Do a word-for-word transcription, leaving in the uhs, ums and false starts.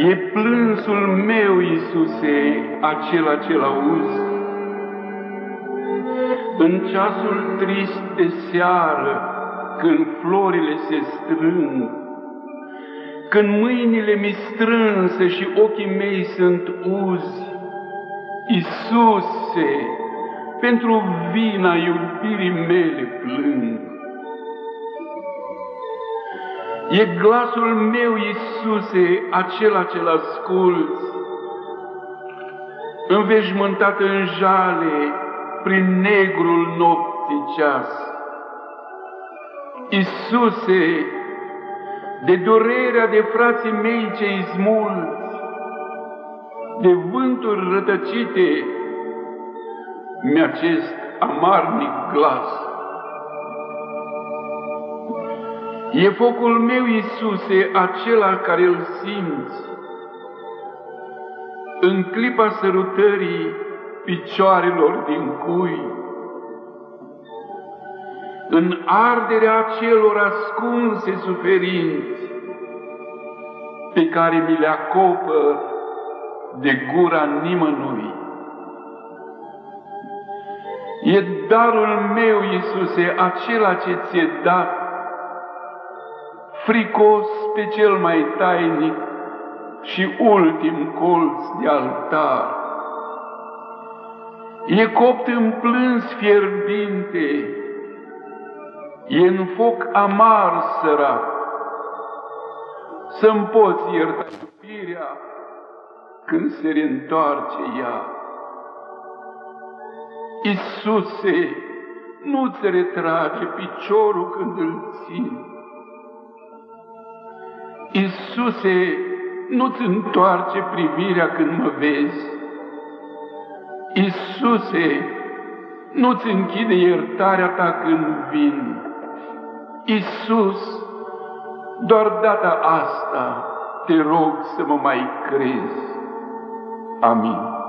E plânsul meu, Iisuse, acela ce-l auzi, în ceasul trist de seară, când florile se strâng, când mâinile mi strânse și ochii mei sunt uzi. Iisuse, pentru vina iubirii mele plâng. E glasul meu, Iisuse, acela ce-l asculți, înveșmântat în jale prin negrul nopții ceas. Iisuse, de durerea de frații mei cei smulți, de vânturi rătăcite, mi-acest amarnic glas. E focul meu, Iisuse, acela care îl simți în clipa sărutării picioarelor din cui, în arderea acelor ascunse suferinți pe care mi le acopă de gura nimănui. E darul meu, Iisuse, acela ce ți-e dat, fricos pe cel mai tainic și ultim colț de altar. E copt în plâns fierbinte, e în foc amar sărat, să-mi poți ierta iubirea când se reîntoarce ea. Iisuse, nu-ți retrage piciorul când îl țin. Iisuse, nu-ți întoarce privirea când mă vezi. Iisuse, nu-ți închide iertarea ta când vin. Iisus, doar data asta te rog să mă mai crezi. Amin.